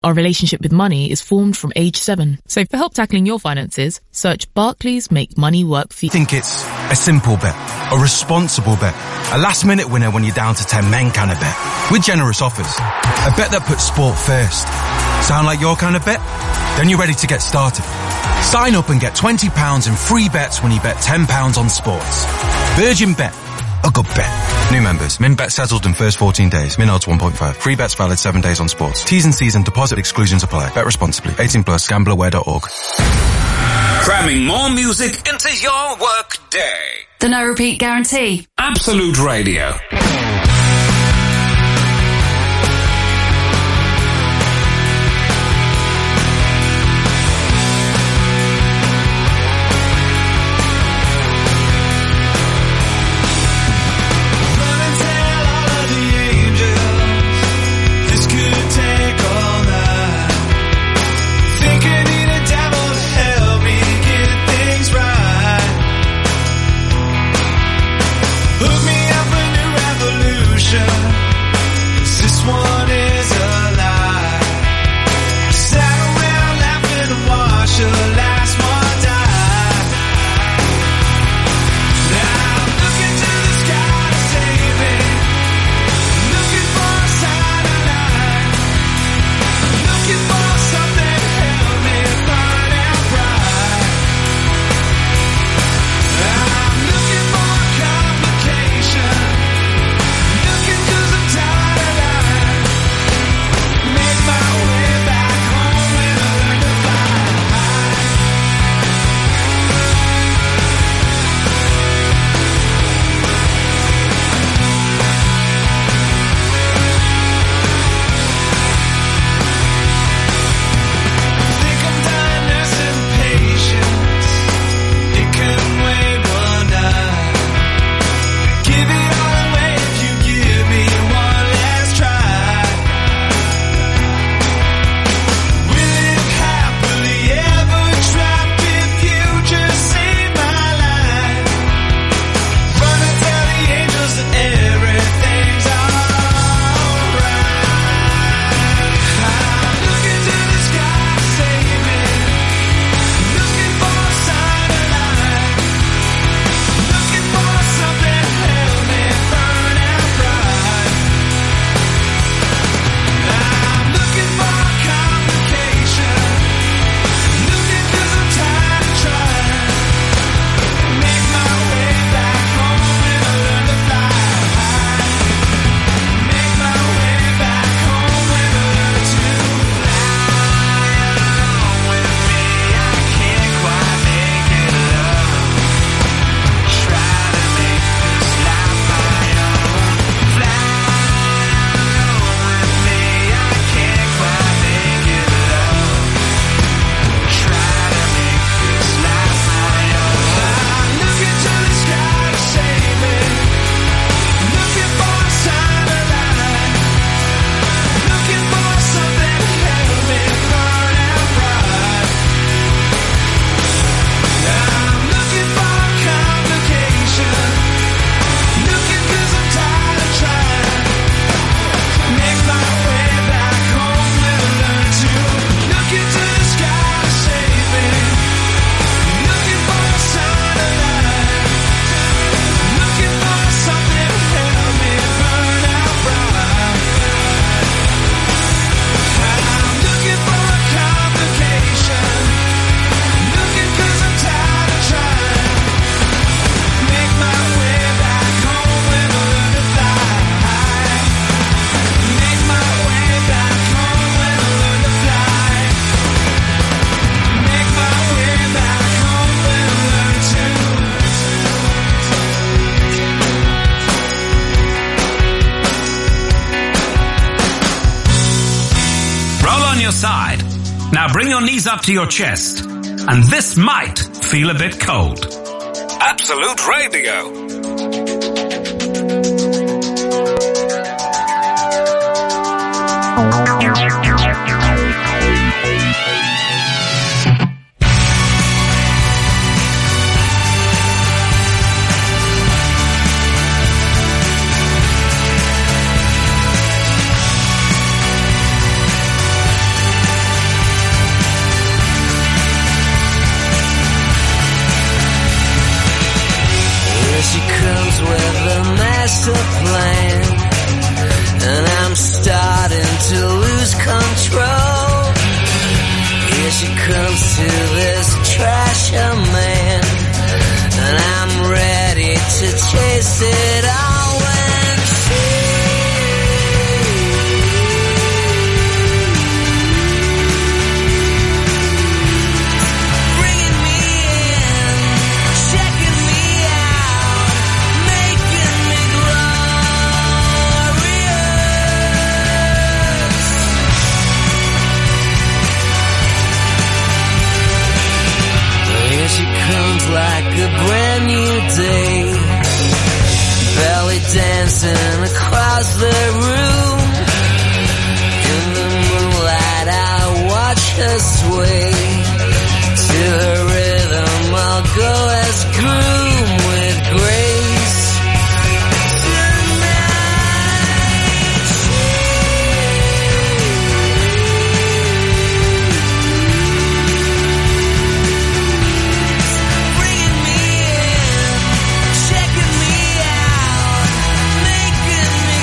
Our relationship with money is formed from age 7. So for help tackling your finances, search Barclays Make Money Work for you. Think it's a simple bet, a responsible bet, a last-minute winner when you're down to 10 men kind of bet, with generous offers. A bet that puts sport first. Sound like your kind of bet? Then you're ready to get started. Sign up and get £20 in free bets when you bet £10 on sports. Virgin Bet. A good bet. New members. Min bet settled in first 14 days. Min odds 1.5. Free bets valid 7 days on sports. T's and C's and deposit exclusions apply. Bet responsibly. 18 plus. Gambleaware.org. Cramming more music into your work day. The no repeat guarantee. Absolute Radio. Side. Now bring your knees up to your chest, and this might feel a bit cold. Absolute Radio. to plan, and I'm starting to lose control. Here she comes to this trasher man, and I'm ready to chase it all when bringing me in, checking me out, making me glorious. Here she comes like a brand new day, belly dancing across the room. In the moonlight I watch her sway, to her rhythm I'll go as groom with grace. Bringing me in, checking me out, making me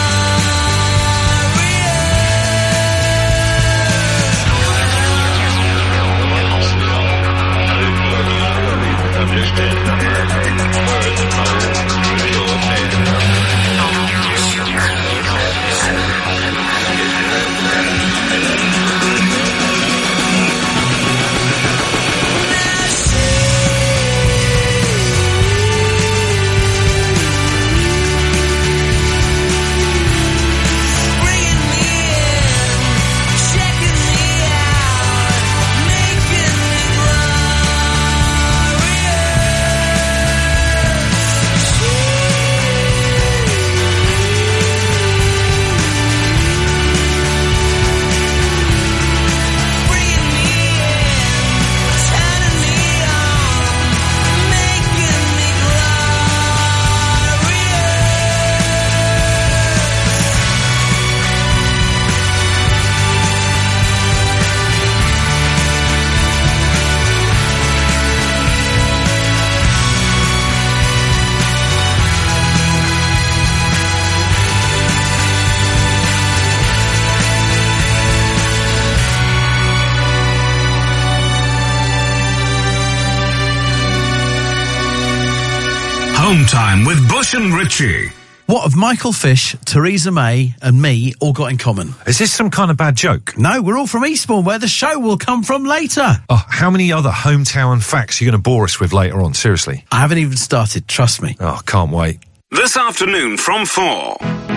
Home Time with Bush and Richie. What have Michael Fish, Theresa May and me all got in common? Is this some kind of bad joke? No, we're all from Eastbourne, where the show will come from later. Oh, how many other hometown facts are you going to bore us with later on? Seriously? I haven't even started, trust me. Oh, can't wait. This afternoon from 4.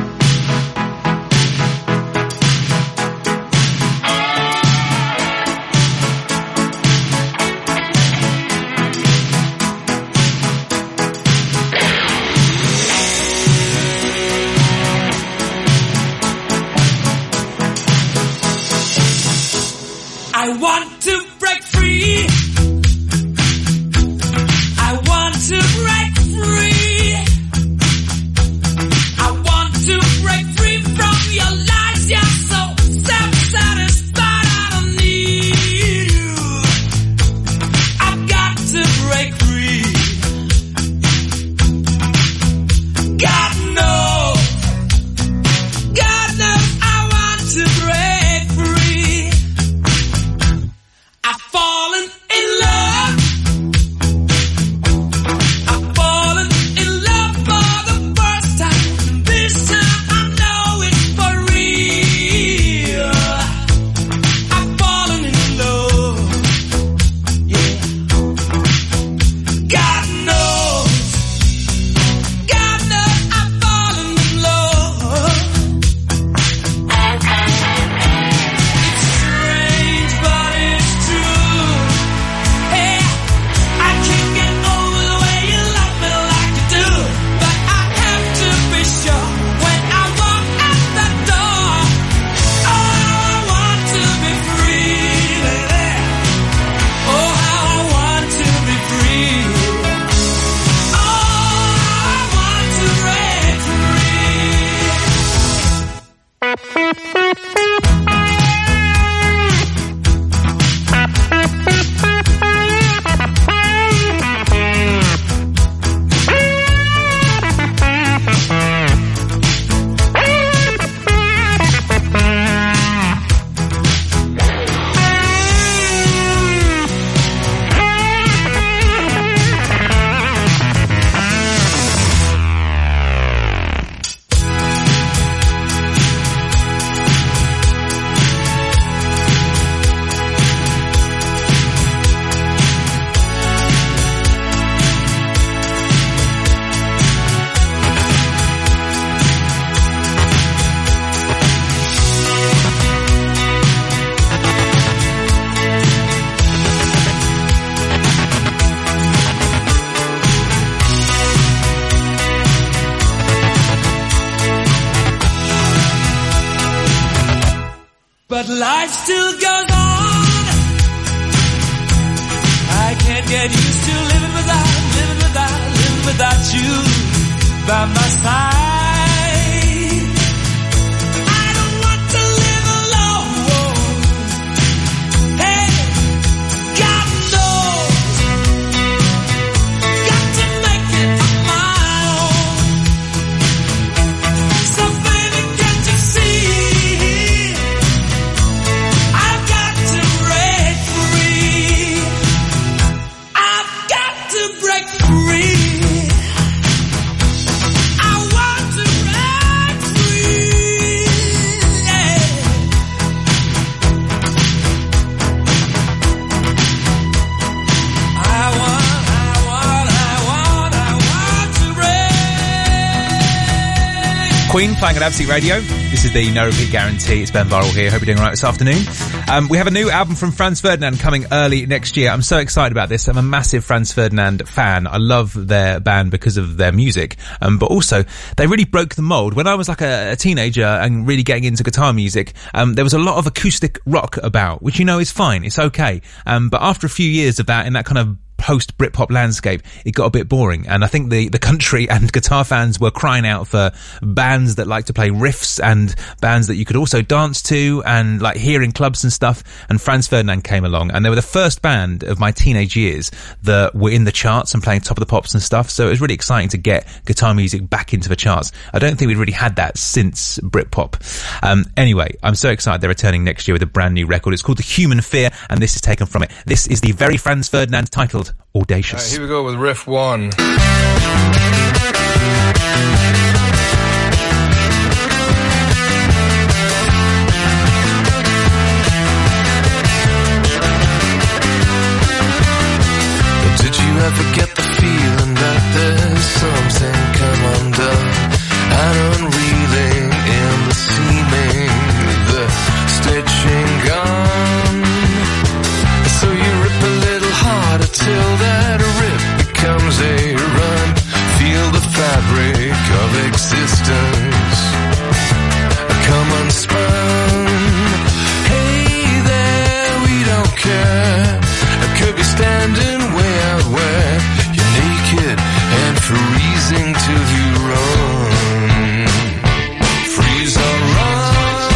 I want to break free. I want to break free. I want to break free from your lies. You're so self-satisfied. I don't need you. I've got to break free. God knows I want to break free. I've fallen can't get used to living without you by my side. I don't want to live alone. Hey, God knows, got to make it on my own. So baby, can't you see, I've got to break free. I've got to break free. Queen playing at Absolute Radio. This is the No Repeat Guarantee. It's Ben Burrell here. Hope you're doing all right this afternoon. We have a new album from Franz Ferdinand coming early next year. I'm so excited about this. I'm a massive Franz Ferdinand fan. I love their band because of their music. But also, they really broke the mold. When I was like a teenager and really getting into guitar music, there was a lot of acoustic rock about, which you know is fine. It's okay. But after a few years of that in that kind of post-Britpop landscape, it got a bit boring, and I think the country and guitar fans were crying out for bands that like to play riffs and bands that you could also dance to and like hear in clubs and stuff, and Franz Ferdinand came along, and they were the first band of my teenage years that were in the charts and playing Top of the Pops and stuff, so it was really exciting to get guitar music back into the charts. I don't think we'd really had that since Britpop. Anyway, I'm so excited they're returning next year with a brand new record. It's called The Human Fear, and this is taken from it. This is the very Franz Ferdinand titled Audacious. Here we go with riff 1. Did you ever get the feeling that there's something come undone and unreeling in the seaming, the stitching gone? So you rip a little harder till that rip becomes a run. Feel the fabric of existence come unspun. Hey there, we don't care. I could be standing way out where you're naked and freezing till you run. Freeze or run,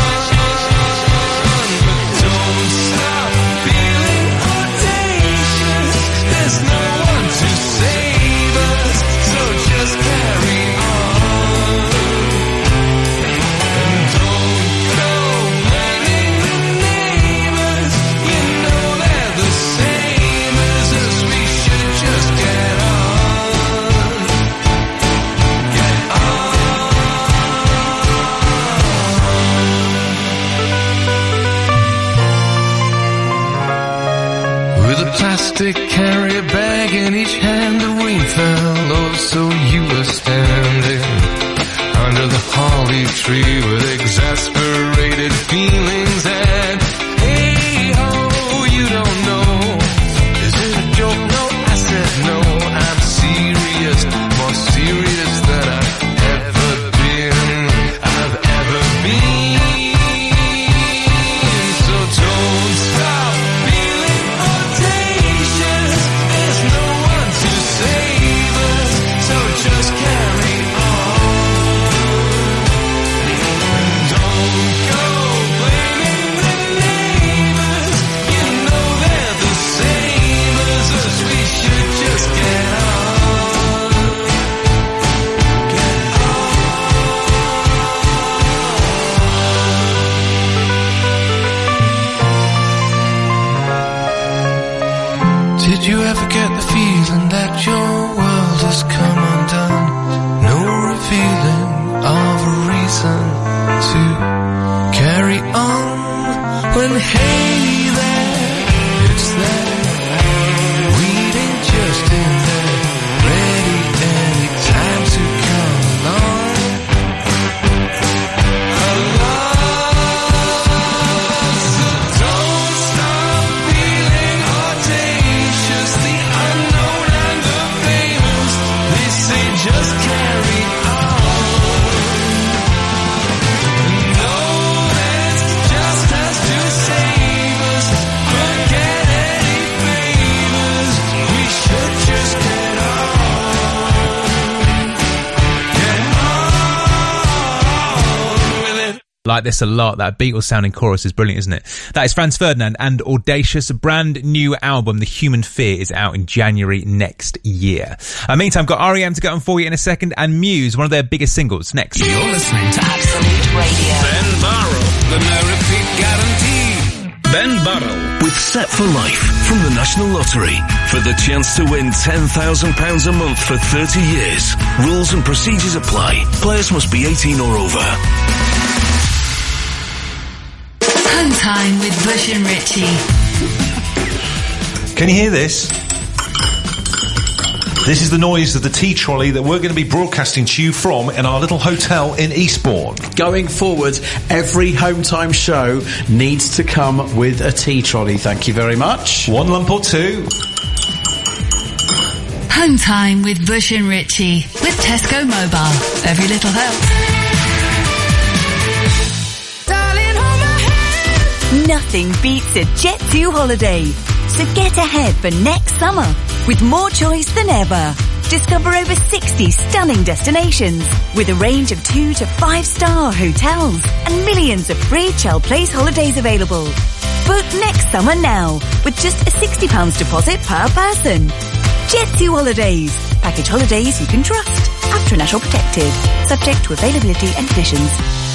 but don't stop feeling audacious. There's no one to save us, so just carry on. And don't go blaming the neighbors. You know they're the same as us. We should just get on. Get on. With a plastic carrier bag in each hand, the rain fell, oh, so you were standing under the holly tree with exasperated feelings and hey ho, you don't know. Is it a joke? No, I said no. I'm serious, more serious than I've ever been. So don't stop feeling audacious. There's no one to save us, so just carry on. Don't go blaming the neighbors. You know they're the same as us. We should just get on. Get on. Did you ever get the feeling that your world has come undone? No revealing of a reason to carry on. When hey there, it's there, waiting just in there, ready any time to come along. So don't stop feeling audacious. The unknown and the famous, they say just carry on. No, that's just has to save us. Forget like this a lot. That Beatles sounding chorus is brilliant, isn't it? That is Franz Ferdinand and Audacious. A brand new album, The Human Fear, is out in January next year. Meantime, got R.E.M. to go on for you in a second, and Muse, one of their biggest singles, next. You're listening to Absolute Radio. Ben Barrow, the no repeat guarantee. Ben Barrow. With Set for Life from the National Lottery for the chance to win £10,000 a month for 30 years. Rules and procedures apply. Players must be 18 or over. Home time with Bush and Richie. Can you hear this? This is the noise of the tea trolley that we're going to be broadcasting to you from in our little hotel in Eastbourne. Going forward, every home time show needs to come with a tea trolley. Thank you very much. One lump or two. Home time with Bush and Richie with Tesco Mobile. Every little helps. Nothing beats a Jet2 holiday. So get ahead for next summer with more choice than ever. Discover over 60 stunning destinations with a range of 2 to 5-star hotels and millions of free child place holidays available. Book next summer now with just a £60 deposit per person. Jet2 Holidays. Package holidays you can trust. After National Protected. Subject to availability and conditions.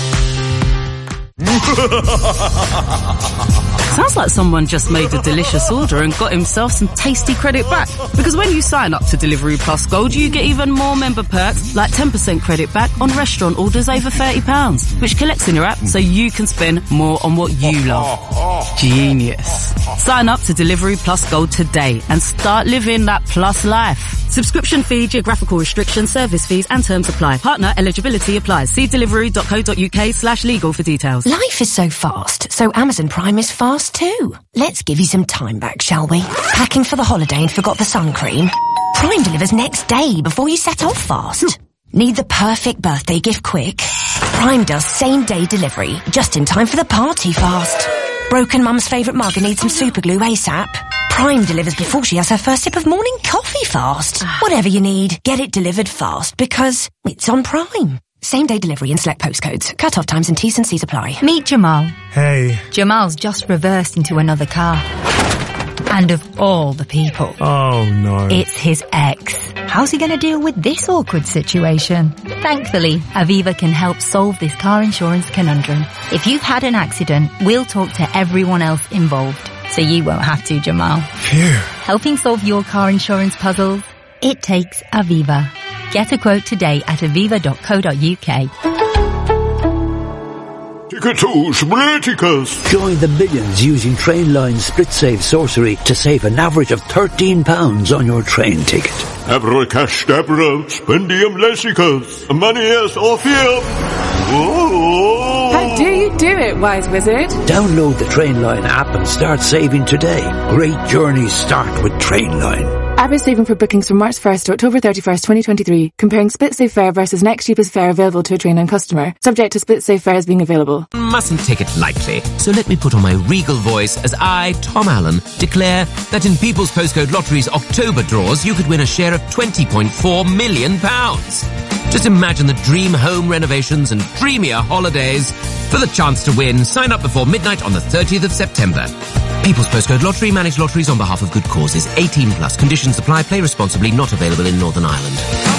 Sounds like someone just made a delicious order and got himself some tasty credit back. Because when you sign up to Delivery Plus Gold, you get even more member perks, like 10% credit back on restaurant orders over £30, which collects in your app so you can spend more on what you love. Genius. Sign up to Delivery Plus Gold today and start living that plus life. Subscription fee, geographical restrictions, service fees and terms apply. Partner eligibility applies. See delivery.co.uk/legal for details. Life is so fast, so Amazon Prime is fast too. Let's give you some time back, shall we? Packing for the holiday and forgot the sun cream? Prime delivers next day before you set off fast. Need the perfect birthday gift quick? Prime does same day delivery, just in time for the party fast. Broken mum's favourite mug and needs some super glue ASAP? Prime delivers before she has her first sip of morning coffee fast. Whatever you need, get it delivered fast because it's on Prime. Same day delivery in select postcodes. Cut-off times and T's and C's apply. Meet Jamal. Hey. Jamal's just reversed into another car. And of all the people. Oh no. It's his ex. How's he going to deal with this awkward situation? Thankfully, Aviva can help solve this car insurance conundrum. If you've had an accident, we'll talk to everyone else involved. So you won't have to, Jamal. Phew. Helping solve your car insurance puzzles? It takes Aviva. Get a quote today at aviva.co.uk. Ticketus Politicus. Join the millions using Trainline's SplitSave sorcery to save an average of £13 on your train ticket. Abracadabra, spendium lessicus, manias orpheum. How do you do it, wise wizard? Download the Trainline app and start saving today. Great journeys start with Trainline. Average saving for bookings from March 1st to October 31st, 2023. Comparing SplitSave fare versus next cheapest fare available to a Trainline customer. Subject to SplitSave fares being available. Mustn't take it lightly. So let me put on my regal voice as I, Tom Allen, declare that in People's Postcode Lottery's October draws, you could win a share of £20.4 million. Just imagine the dream home renovations and dreamier holidays. For the chance to win, sign up before midnight on the 30th of September. People's Postcode Lottery, manage lotteries on behalf of good causes. 18 plus. Conditions apply. Play responsibly. Not available in Northern Ireland.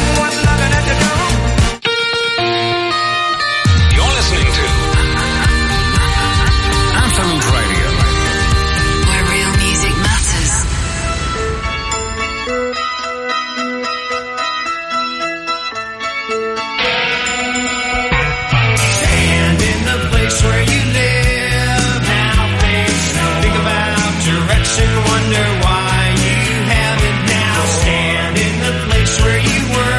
You're listening to Absolute Radio, where real music matters. Stand in the place where you live. Now think about direction, wonder why you have it now. Stand in the place where you were.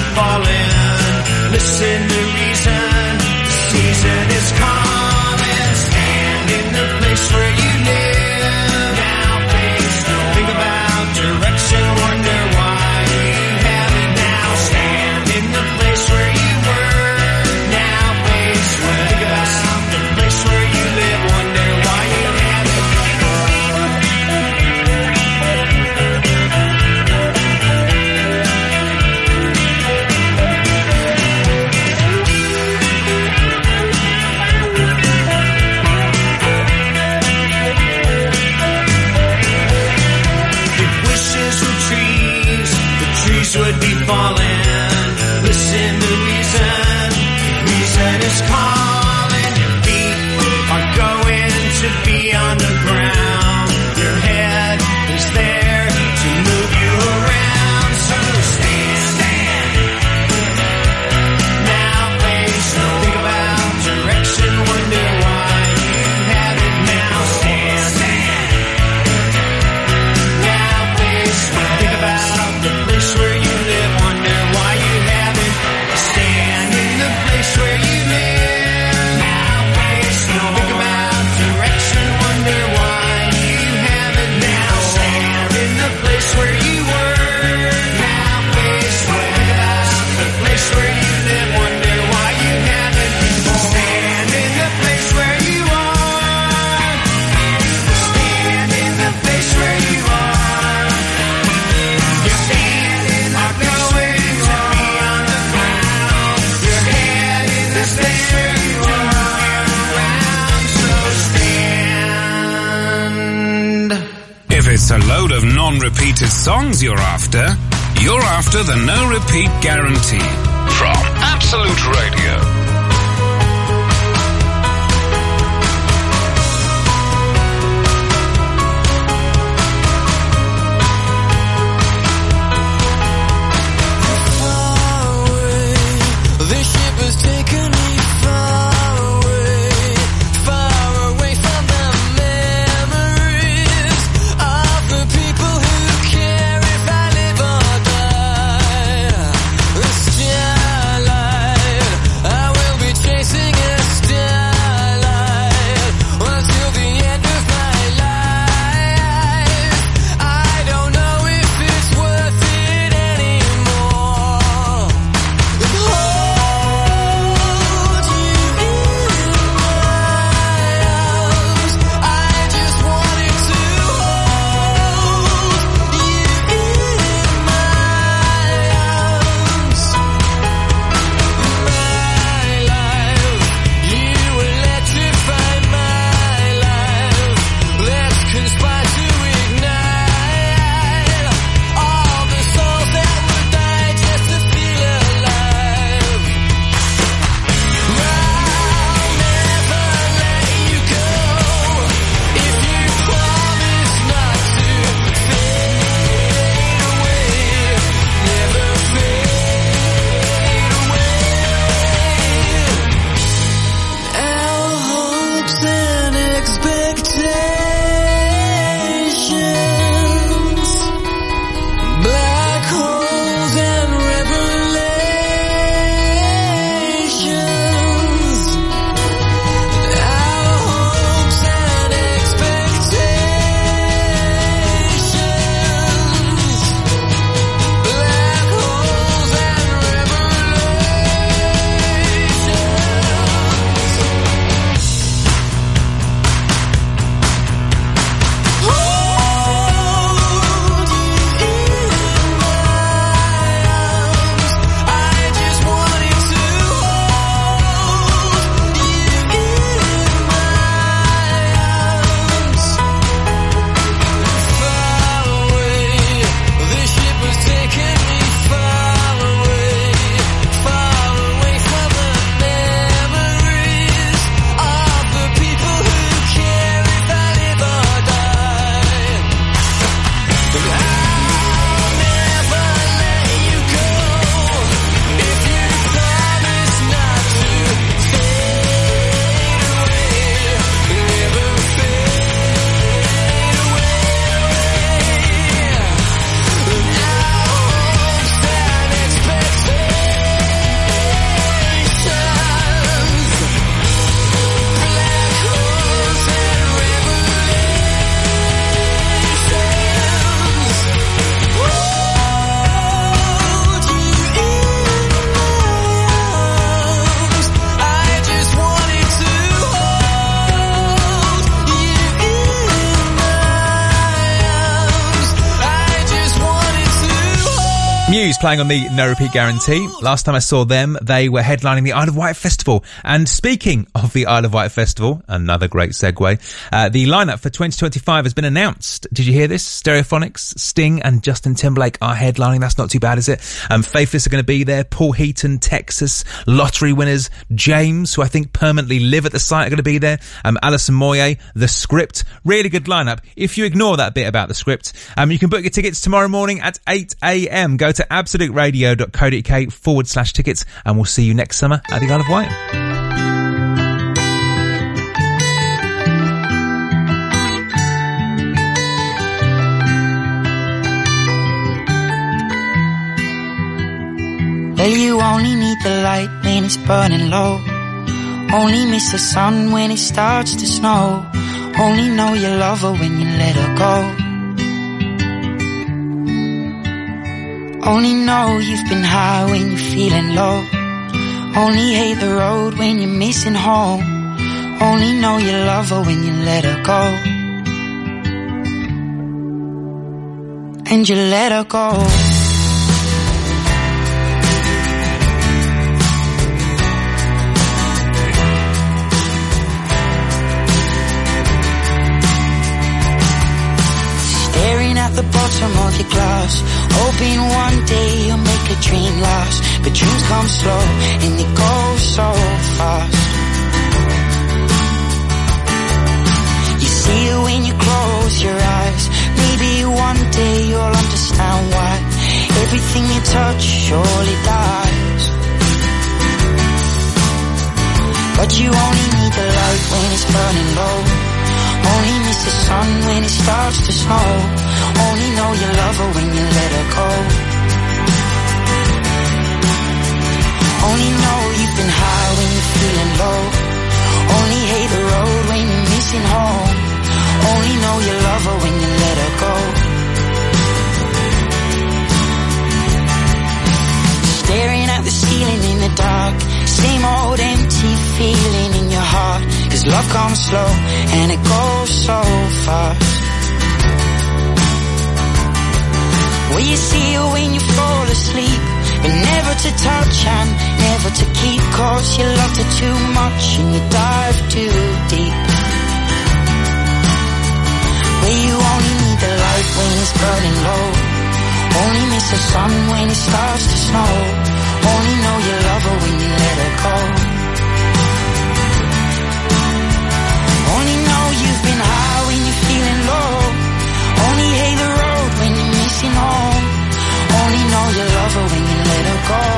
falling. Listen to reason, the season is calling. Stand in the place where you live. Now face no. Think about direction, wonder why you have it now. Stand in the place where you were. Now face where. Think about the place where you live, wonder why you have it. Would be falling. Listen to reason. Reason is calling. Your feet are going to be on the ground. Your head is there to move you around. So stand. Now face no. Think about direction. Wonder why you have it now. Stand. Now face no. Think about the place where you live, wonder why you haven't. Stand in the place where you live. Now face no. Think about direction, wonder why you haven't. Now stand in the place where you were. Now face no. Think about the place where you live, wonder why you haven't. Stand in the place where you are. Stand in the place where you are. If it's a load of non-repeated songs you're after the no-repeat guarantee. From Absolute Radio. I Muse playing on the No Repeat Guarantee. Last time I saw them, they were headlining the Isle of Wight Festival. And speaking of the Isle of Wight Festival, another great segue, the lineup for 2025 has been announced. Did you hear this? Stereophonics, Sting and Justin Timberlake are headlining. That's not too bad, is it? Faithless are going to be there. Paul Heaton, Texas, lottery winners, James, who I think permanently live at the site, are going to be there. Alison Moyet, The Script. Really good lineup. If you ignore that bit about The Script, you can book your tickets tomorrow morning at 8 a.m. Go to absoluteradio.co.uk/tickets and we'll see you next summer at the Isle of Wight. Well, you only need the light when it's burning low. Only miss the sun when it starts to snow. Only know you love her when you let her go. Only know you've been high when you're feeling low. Only hate the road when you're missing home. Only know you love her when you let her go. And you let her go. The bottom of your glass, hoping one day you'll make a dream last. But dreams come slow and they go so fast. You see it when you close your eyes. Maybe one day you'll understand why everything you touch surely dies. But you only need the light when it's burning low. Only miss the sun when it starts to snow. Only know you love her when you let her go. Only know you've been high when you're feeling low. Only hate the road when you're missing home. Only know you love her when you let her go. Staring at the ceiling in the dark. Same old empty feeling in your heart. 'Cause love comes slow and it goes so fast. Well, you see her when you fall asleep, but never to touch and never to keep. 'Cause you loved her too much and you dive too deep. Well, you only need the light when it's burning low. Only miss the sun when it starts to snow. Only know you love her when you let her go. Only know you've been high when you're feeling low. Only hate the road when you're missing home. Only know you love her when you let her go.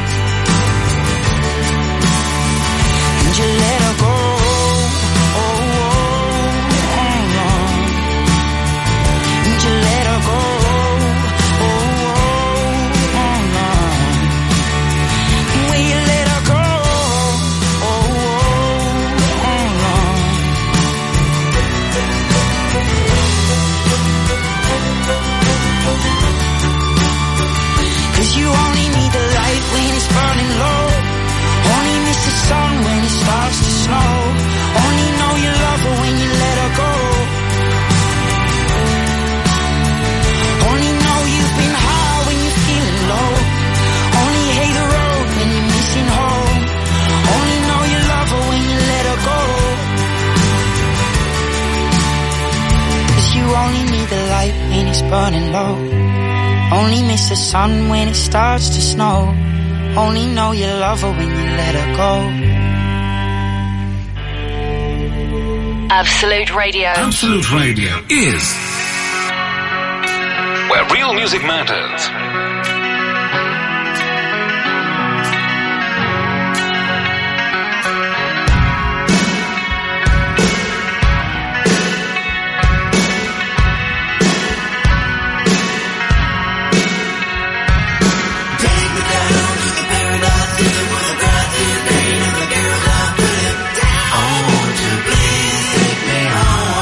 And you let her go. Oh, oh, oh, oh. And you let her go. Oh, oh, oh, oh. Will you let her go? Oh, oh, oh, oh. 'Cause you only need the light when it's burning low. Only miss the sun when it starts to snow. Only know you love her when you let her go. Only know you've been high when you're feeling low. Only hate the road when you're missing home. Only know you love her when you let her go. 'Cause you only need the light when it's burning low. Only miss the sun when it starts to snow. Only know you love her when you let her go. Absolute Radio. Absolute Radio is where real music matters.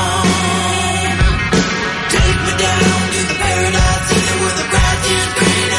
Take me down to the paradise, where the grass is green.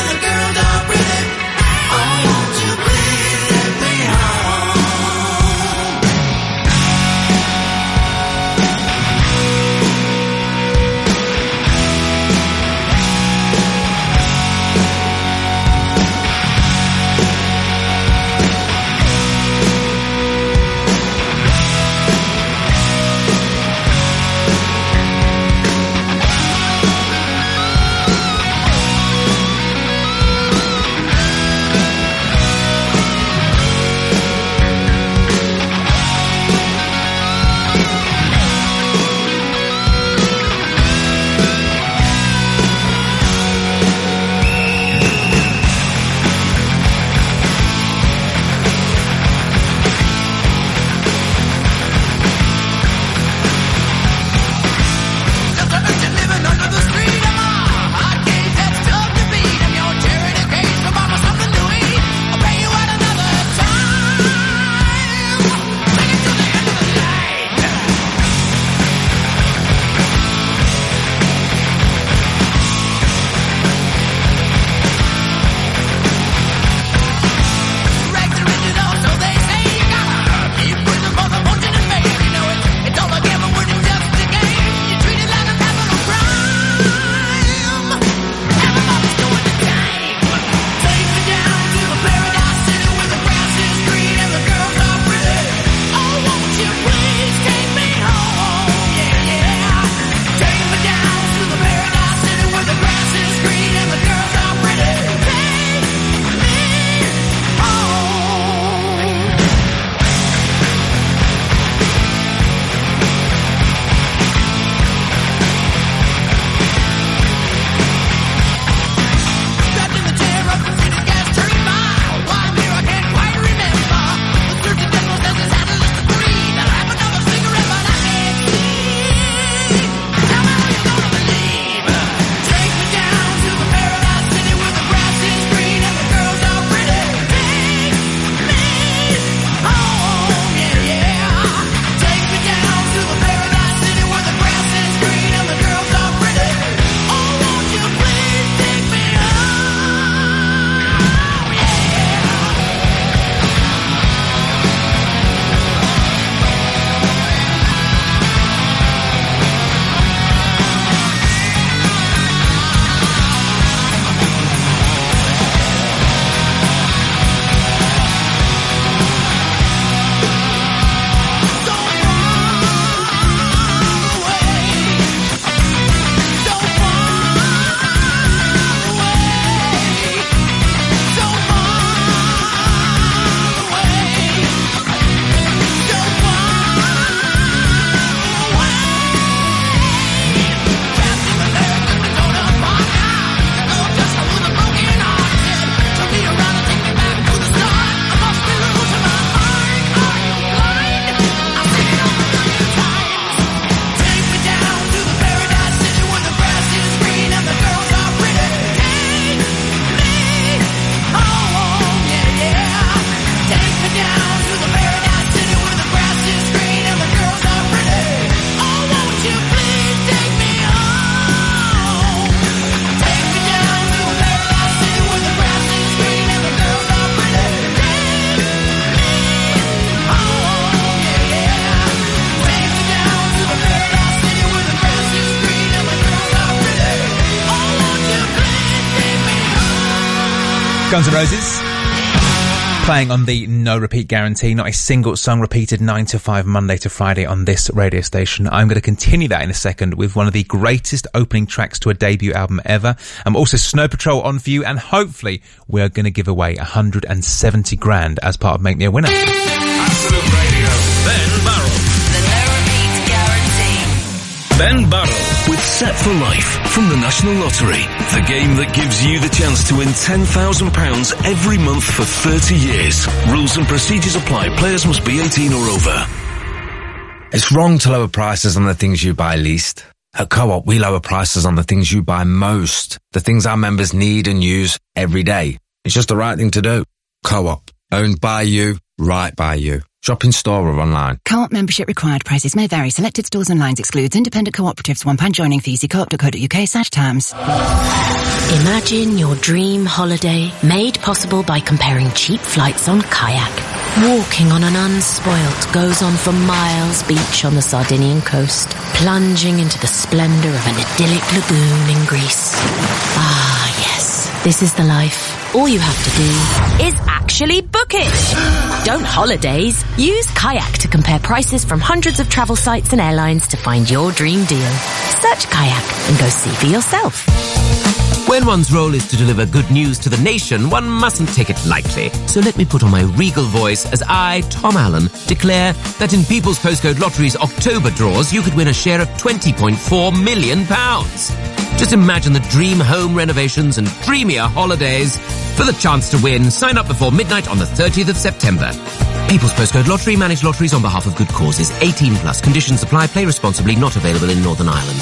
Guns N' Roses. Playing on the no repeat guarantee, not a single song repeated 9 to 5 Monday to Friday on this radio station. I'm going to continue that in a second with one of the greatest opening tracks to a debut album ever. I'm also Snow Patrol on for you, and hopefully we're going to give away 170 grand as part of Make Me a Winner. Absolute Radio. Ben Burrell. The no repeat guarantee. Ben Burrell. With Set for Life from the National Lottery, the game that gives you the chance to win £10,000 every month for 30 years. Rules and procedures apply. Players must be 18 or over. It's wrong to lower prices on the things you buy least. At Co-op, we lower prices on the things you buy most, the things our members need and use every day. It's just the right thing to do. Co-op, owned by you, right by you. Shop in store or online. Co-op membership required. Prices may vary. Selected stores and lines excludes independent cooperatives. £1 joining fee. See coop.co.uk/terms. Imagine your dream holiday made possible by comparing cheap flights on Kayak. Walking on an unspoilt goes on for miles beach on the Sardinian coast, plunging into the splendour of an idyllic lagoon in Greece. Ah, yes, this is the life. All you have to do is actually book it. Don't holidays. Use Kayak to compare prices from hundreds of travel sites and airlines to find your dream deal. Search Kayak and go see for yourself. When one's role is to deliver good news to the nation, one mustn't take it lightly. So let me put on my regal voice as I, Tom Allen, declare that in People's Postcode Lottery's October draws, you could win a share of £20.4 million. Just imagine the dream home renovations and dreamier holidays. For the chance to win, sign up before midnight on the 30th of September. People's Postcode Lottery, manage lotteries on behalf of good causes. 18 plus. Conditions apply. Play responsibly. Not available in Northern Ireland.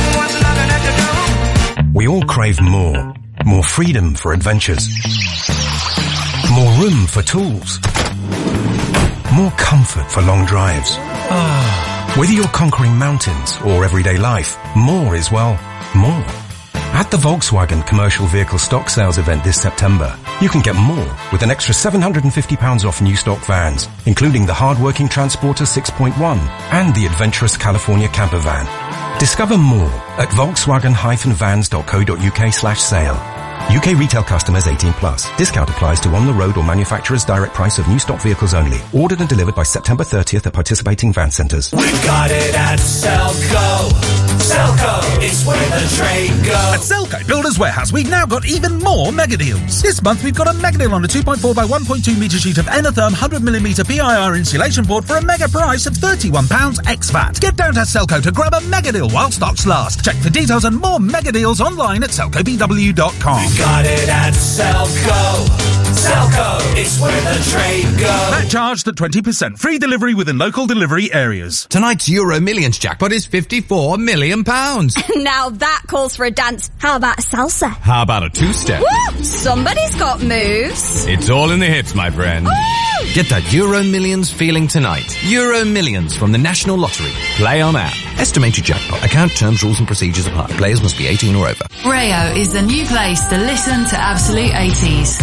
We all crave more. More freedom for adventures. More room for tools. More comfort for long drives. Whether you're conquering mountains or everyday life, more is, well, more. At the Volkswagen Commercial Vehicle Stock Sales event this September, you can get more with an extra £750 off new stock vans, including the hard-working Transporter 6.1 and the adventurous California camper van. Discover more at volkswagen-vans.co.uk/sale. UK retail customers 18 plus. Discount applies to on-the-road or manufacturer's direct price of new stock vehicles only. Ordered and delivered by September 30th at participating van centres. We've got it at Selco. Selco, it's where the trade goes. At Selco Builders Warehouse, we've now got even more mega deals. This month, we've got a mega deal on a 2.4 by 1.2 metre sheet of Enotherm 100mm PIR insulation board for a mega price of £31 ex-VAT. Get down to Selco to grab a mega deal while stocks last. Check for details and more mega deals online at selcobw.com. We've got it at Selco. Selco, it's where the trade goes. That charged at 20%. Free delivery within local delivery areas. Tonight's Euro Millions jackpot is £54 million. Now that calls for a dance. How about a salsa? How about a two-step? Woo! Somebody's got moves. It's all in the hips, my friend. Woo! Get that Euro Millions feeling tonight. Euro Millions from the National Lottery. Play on app. Estimated jackpot. Account terms, rules and procedures apply. Players must be 18 or over. Rayo is the new place to listen to Absolute 80s.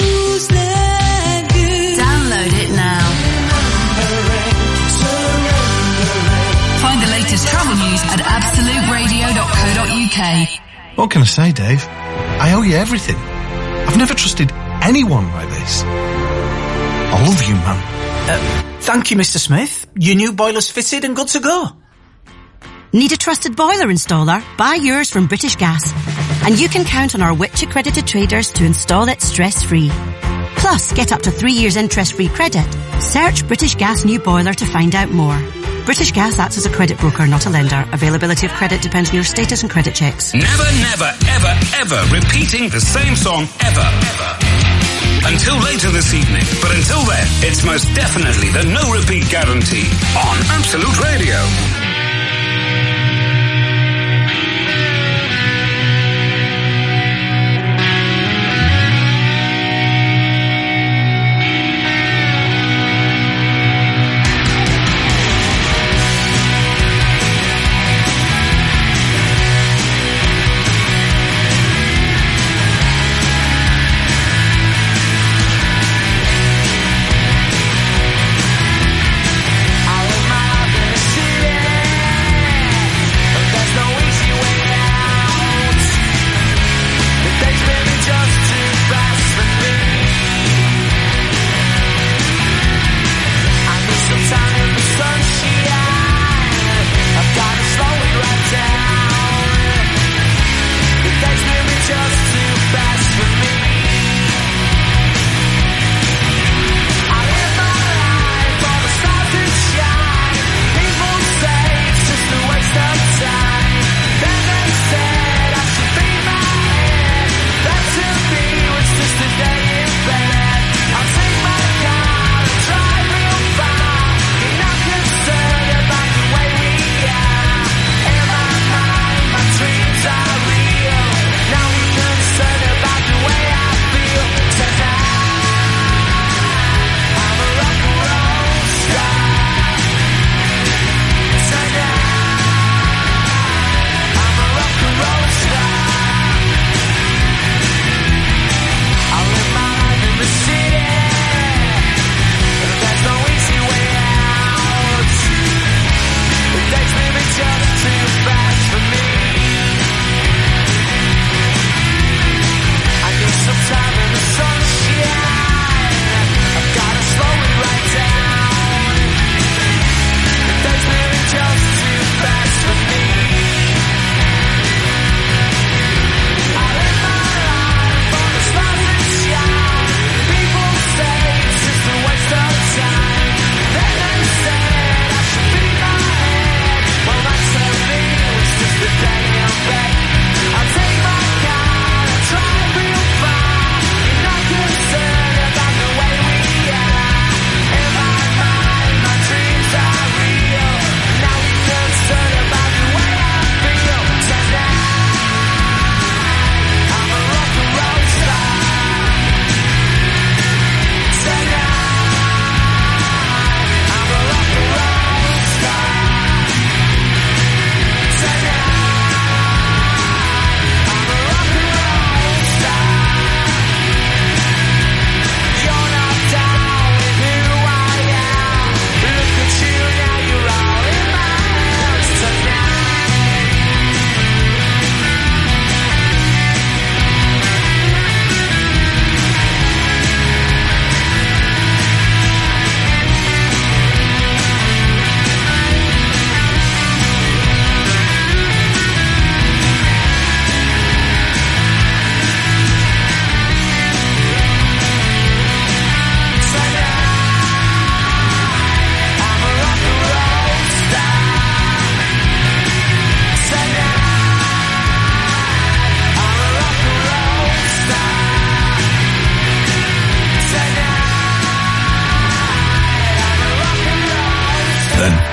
Download it now. Find the latest travel news at absoluteradio.co.uk. What can I say, Dave? I owe you everything. I've never trusted anyone like this. I love you, man. Thank you, Mr. Smith. Your new boiler's fitted and good to go. Need a trusted boiler installer? Buy yours from British Gas. And you can count on our Which accredited traders to install it stress-free. Plus, get up to 3 years interest-free credit. Search British Gas new boiler to find out more. British Gas acts as a credit broker, not a lender. Availability of credit depends on your status and credit checks. Never, never, ever, ever repeating the same song ever. Until later this evening. But until then, it's most definitely the no repeat guarantee on Absolute Radio. I live my life in the city.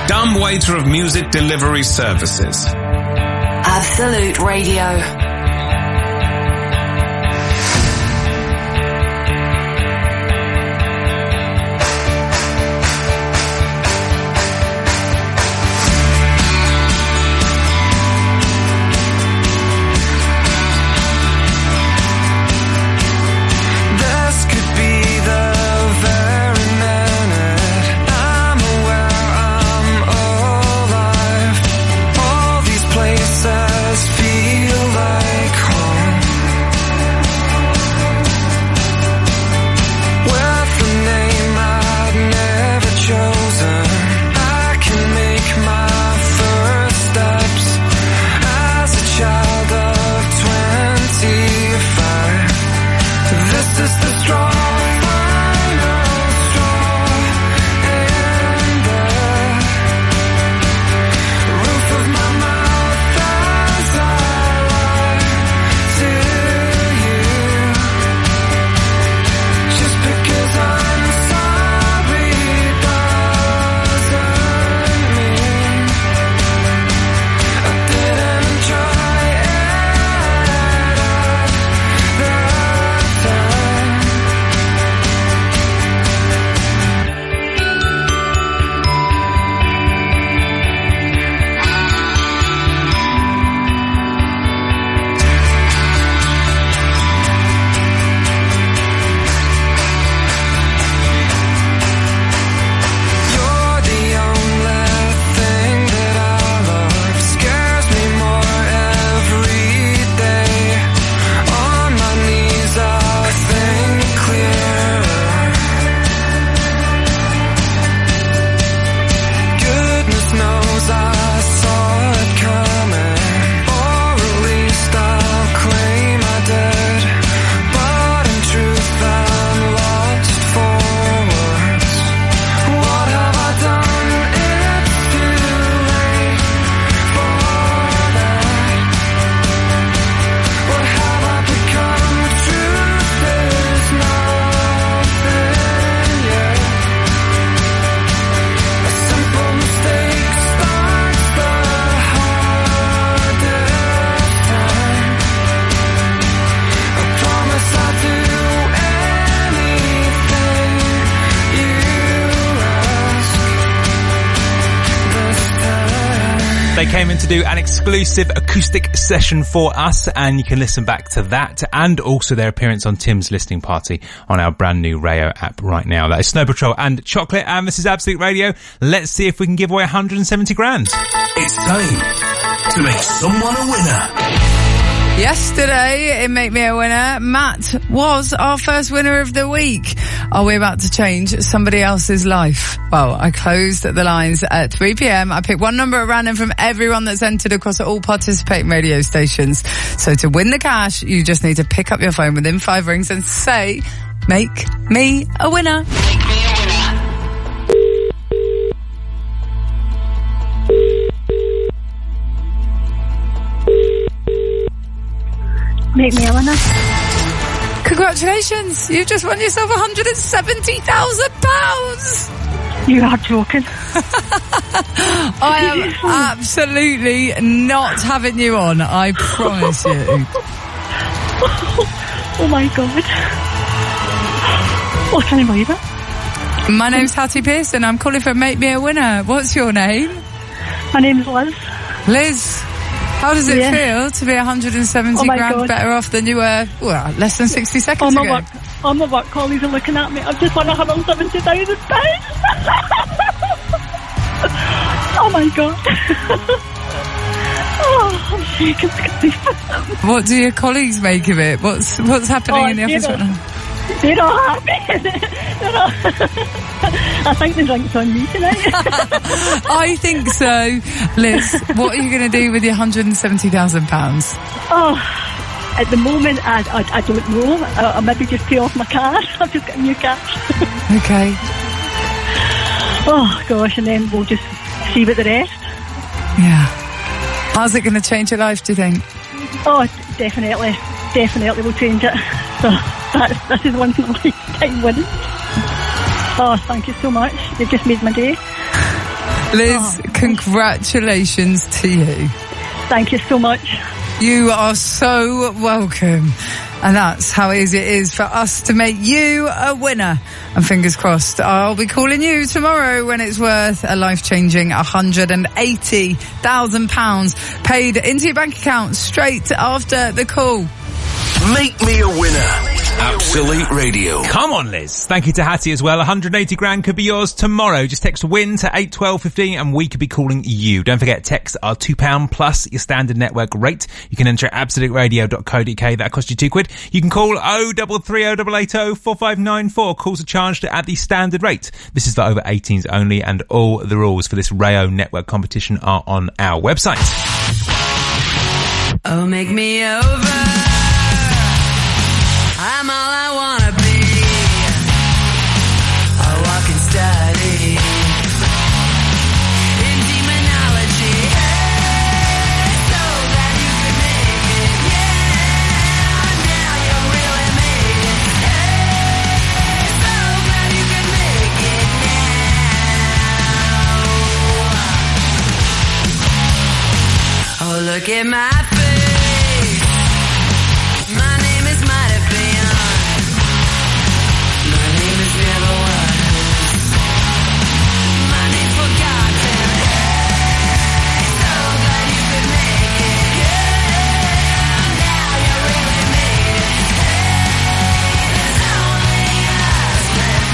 dumbwaiter of music delivery services. Absolute Radio. They came in to do an exclusive acoustic session for us, and you can listen back to that and also their appearance on Tim's listening party on our brand new Rayo app right now. That is Snow Patrol and Chocolate, and this is Absolute Radio. Let's see if we can give away 170 grand. It's time to make someone a winner. Yesterday, in Make Me a Winner, Matt was our first winner of the week. Are we about to change somebody else's life? Well, I closed the lines at 3 p.m. I picked one number at random from everyone that's entered across all participating radio stations. So to win the cash, you just need to pick up your phone within 5 rings and say, make me a winner. Make me a winner. Make me a winner. Congratulations! You've just won yourself £170,000! You are joking. I am absolutely not having you on, I promise you. Oh my God. Oh, can you believe it? My name's Hattie Pearson. I'm calling for Make Me a Winner. What's your name? My name's Liz. Liz, how does it feel to be 170 grand God. better off than you were, well, less than 60 seconds ago? All my work colleagues are looking at me. I've just won £170,000. Oh my God. Oh, I'm shaking. What do your colleagues make of it? What's happening in the office right now? They're all happy. I think the drink's on me tonight. I think so. Liz, what are you going to do with your £170,000? Oh, at the moment, I don't know. I'll maybe just pay off my car. I've just got a new cash. Okay. Oh, gosh, and then we'll just see with the rest. Yeah. How's it going to change your life, do you think? Oh, definitely. Definitely will change it. So this is once in a lifetime winning. Oh, thank you so much. You've just made my day. Liz, congratulations to you. Thank you so much. You are so welcome. And that's how easy it is for us to make you a winner. And fingers crossed, I'll be calling you tomorrow when it's worth a life-changing £180,000 paid into your bank account straight after the call. Make me a winner. Absolute Radio. Come on, Liz. Thank you to Hattie as well. 180 grand could be yours tomorrow. Just text WIN to 81215 and we could be calling you. Don't forget, texts are £2 plus your standard network rate. You can enter at absoluteradio.co.uk. That costs you £2. You can call 0330 4594. Calls are charged at the standard rate. This is for over 18s only, and all the rules for this Rayo network competition are on our website. Oh, make me over. I'm all I wanna be. A walking study in demonology. Hey, so glad you could make it. Yeah, now you really made it. Hey, so glad you could make it now. Oh, look at my face. My name is Mighty Beyond. My name is Never Was. My name's Forgotten. Hey, so glad you could make it. Yeah, now you really made it. Hey, there's only us left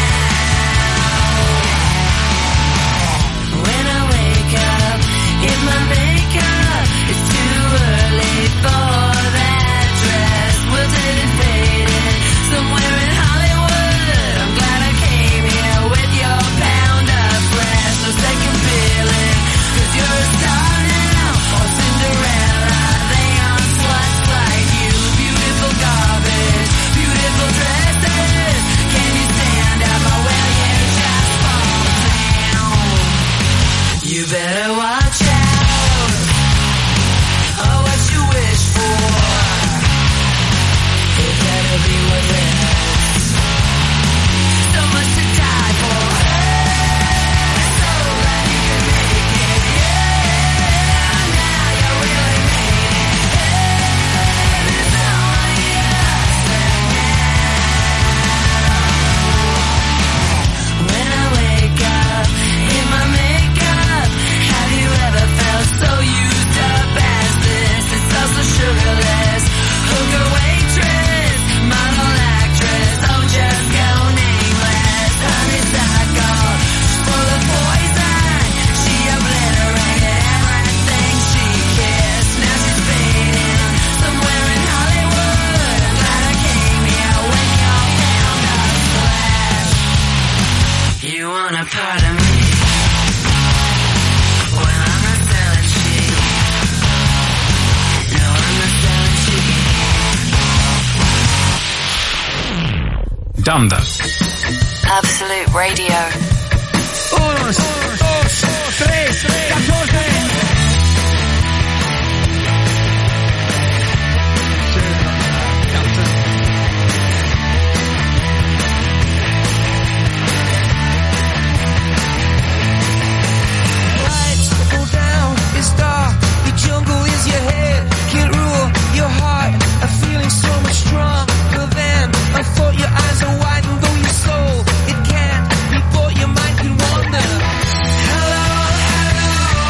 now. When I wake up, if my makeup is too early for that dress, will it faded somewhere in Hollywood? I'm glad I came here with your pound of flesh. No second feeling, 'cause you're a star now, or Cinderella. They aren't sluts like you. Beautiful garbage, beautiful dresses. Can you stand up, or will you just fall down? You better watch out. Oh, what you wish for. It better be worth it. So much to die for. Hey, so glad you could make it. Yeah, now you really made it. Hey, there's only us left now. When I wake up in my makeup, have you ever felt so used up as this? It's also sugarless. Hooker, waitress, model, actress, oh, just go nameless. Honeysuckle, she's full of poison. She obliterated everything she kissed. Now she's fading somewhere in Hollywood. I'm glad I came here with your pound of flesh. You want a part of me? Well, I'm not selling cheap. No, I'm not selling cheap. Done that. Absolute Radio. 1, 2, 3, 14. Lights go down, it's dark. The jungle is your head. Can't rule your heart. A feeling so much stronger than I thought. Your eyes are wide and though your soul, it can't be bought. Your mind can wander. Hello, hello.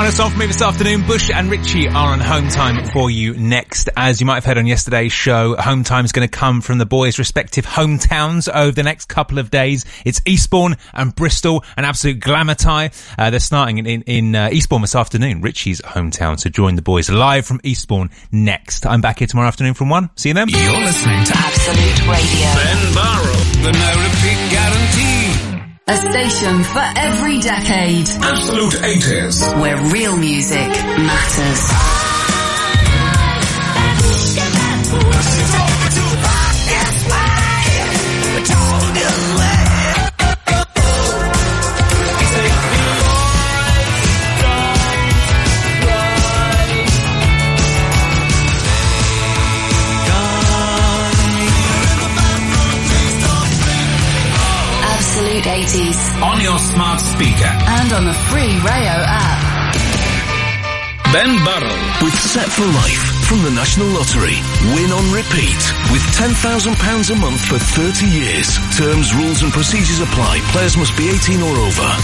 Final song from me this afternoon. Bush and Richie are on Home Time for you next. As you might have heard on yesterday's show, Home Time is going to come from the boys' respective hometowns over the next couple of days. It's Eastbourne and Bristol, an absolute glamour tie. They're starting in Eastbourne this afternoon, Richie's hometown. So join the boys live from Eastbourne next. I'm back here tomorrow afternoon from 1. See you then. You're listening to Absolute Radio. Ben Barrow, the no repeat guarantee. A station for every decade. Absolute 80s. Where real music matters. Absolute 80s. On your smart speaker. And on the free Rayo app. Ben Burrell. With Set for Life from the National Lottery. Win on repeat with £10,000 a month for 30 years. Terms, rules and procedures apply. Players must be 18 or over.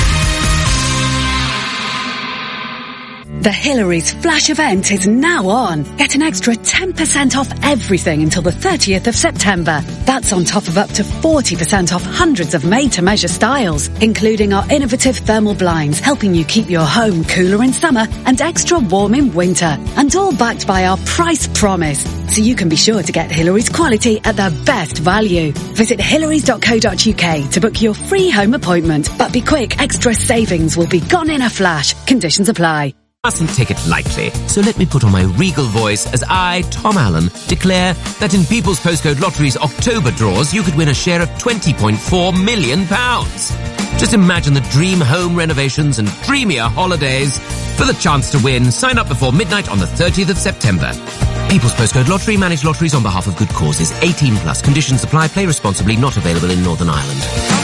The Hillary's Flash event is now on. Get an extra 10% off everything until the 30th of September. That's on top of up to 40% off hundreds of made-to-measure styles, including our innovative thermal blinds, helping you keep your home cooler in summer and extra warm in winter. And all backed by our price promise, so you can be sure to get Hillary's quality at the best value. Visit hillarys.co.uk to book your free home appointment. But be quick, extra savings will be gone in a flash. Conditions apply. Mustn't take it lightly, so let me put on my regal voice as I, Tom Allen, declare that in People's Postcode Lottery's October draws, you could win a share of £20.4 million. Just imagine the dream home renovations and dreamier holidays. For the chance to win, sign up before midnight on the 30th of September. People's Postcode Lottery, manage lotteries on behalf of good causes. 18 plus. Conditions apply. Play responsibly. Not available in Northern Ireland.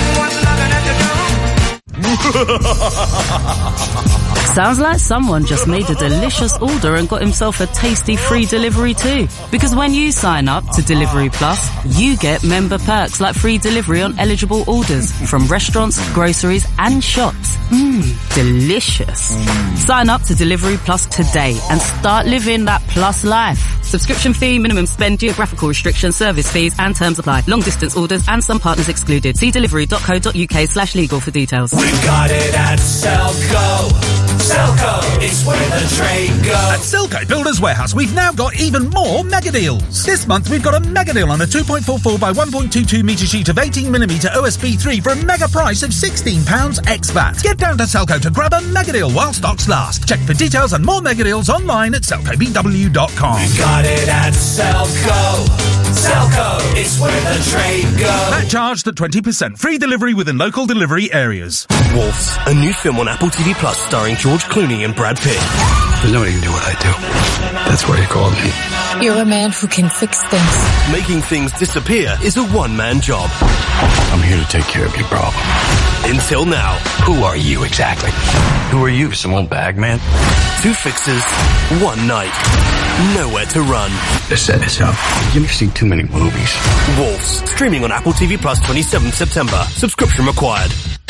Sounds like someone just made a delicious order and got himself a tasty free delivery too. Because when you sign up to Delivery Plus, you get member perks like free delivery on eligible orders from restaurants, groceries and shops. Delicious. Sign up to Delivery Plus today and start living that plus life. Subscription fee, minimum spend, geographical restrictions, service fees and terms apply. Long distance orders and some partners excluded. See delivery.co.uk/legal for details. We've got it at Selco. Selco, it's where the trade goes. At Selco Builders Warehouse, we've now got even more mega deals. This month, we've got a mega deal on a 2.44 by 1.22 metre sheet of 18mm OSB 3 for a mega price of £16 ex-VAT. Get down to Selco to grab a mega deal while stocks last. Check for details and more mega deals online at selcobw.com. We've got it at Selco. Selco, it's where the trade goes. That charged at 20%. Free delivery within local delivery areas. Wolves, a new film on Apple TV Plus starring George Clooney and Brad Pitt. There's nobody can do what I do. That's why you called me. You're a man who can fix things. Making things disappear is a one-man job. I'm here to take care of your problem. Until now. Who are you exactly? Who are you, some old bag man? 2 fixes, 1 night. Nowhere to run. Let's set this up. You've seen too many movies. Wolves, streaming on Apple TV Plus 27th September. Subscription required.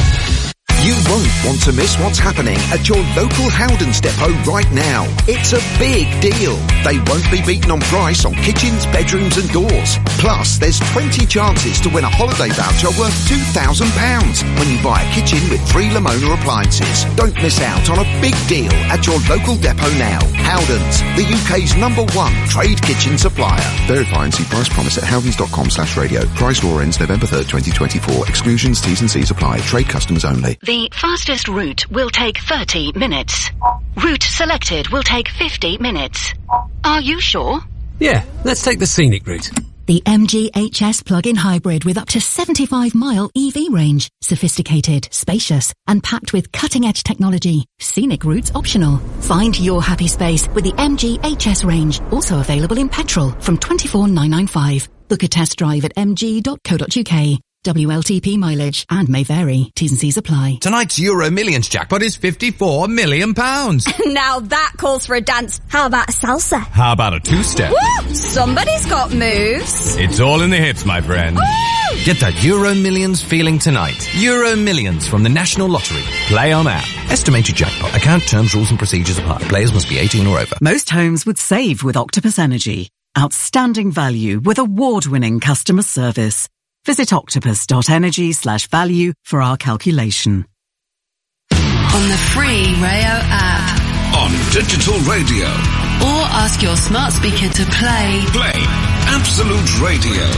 You won't want to miss what's happening at your local Howdens depot right now. It's a big deal. They won't be beaten on price on kitchens, bedrooms and doors. Plus, there's 20 chances to win a holiday voucher worth £2,000 when you buy a kitchen with 3 Lamona appliances. Don't miss out on a big deal at your local depot now. Howdens, the UK's #1 trade kitchen supplier. Verify and see price promise at howdens.com/radio. Price law ends November 3rd, 2024. Exclusions, T's and C's apply. Trade customers only. The fastest route will take 30 minutes. Route selected will take 50 minutes. Are you sure? Yeah, let's take the scenic route. The MG HS plug-in hybrid with up to 75-mile EV range. Sophisticated, spacious, and packed with cutting-edge technology. Scenic routes optional. Find your happy space with the MG HS range. Also available in petrol from £24,995. Book a test drive at mg.co.uk. WLTP mileage and may vary. T's and C's apply. Tonight's Euro Millions jackpot is £54 million. Now that calls for a dance. How about a salsa? How about a two-step? Woo! Somebody's got moves. It's all in the hips, my friend. Woo! Get that Euro Millions feeling tonight. Euro Millions from the National Lottery. Play on app. Estimated jackpot. Account terms, rules and procedures apply. Players must be 18 or over. Most homes would save with Octopus Energy. Outstanding value with award-winning customer service. Visit octopus.energy/value for our calculation. On the free Rayo app. On digital radio. Or ask your smart speaker to play. Play Absolute Radio.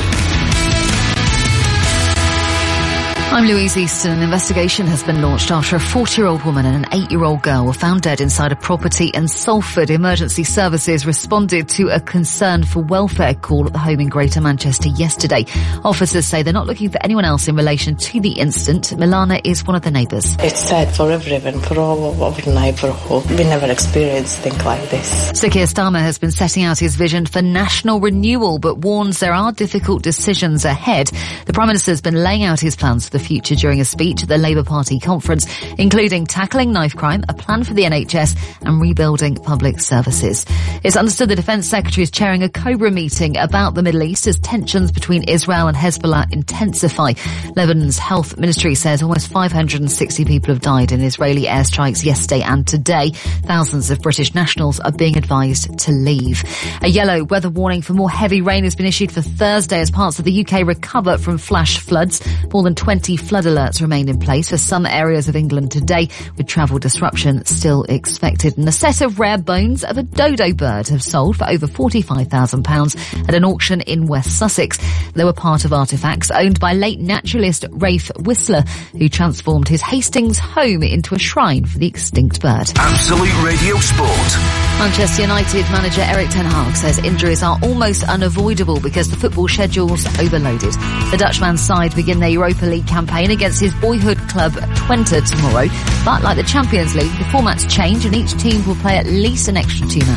I'm Louise Easton. An investigation has been launched after a 40-year-old woman and an 8-year-old girl were found dead inside a property in Salford. Emergency services responded to a concern for welfare call at the home in Greater Manchester yesterday. Officers say they're not looking for anyone else in relation to the incident. Milana is one of the neighbours. It's sad for everyone, for all of the neighbourhood. We never experienced things like this. Sir Keir Starmer has been setting out his vision for national renewal, but warns there are difficult decisions ahead. The Prime Minister has been laying out his plans for the future during a speech at the Labour Party conference, including tackling knife crime, a plan for the NHS and rebuilding public services. It's understood the Defence Secretary is chairing a Cobra meeting about the Middle East as tensions between Israel and Hezbollah intensify. Lebanon's health ministry says almost 560 people have died in Israeli airstrikes yesterday and today. Thousands of British nationals are being advised to leave. A yellow weather warning for more heavy rain has been issued for Thursday as parts of the UK recover from flash floods. More than 20 flood alerts remain in place for some areas of England today, with travel disruption still expected. And a set of rare bones of a dodo bird have sold for over £45,000 at an auction in West Sussex. They were part of artefacts owned by late naturalist Rafe Whistler, who transformed his Hastings home into a shrine for the extinct bird. Absolute Radio Sport. Manchester United manager Erik ten Hag says injuries are almost unavoidable because the football schedule's overloaded. The Dutchman's side begin their Europa League campaign against his boyhood club Twente tomorrow. But like the Champions League, the formats change and each team will play at least an extra 2 matches.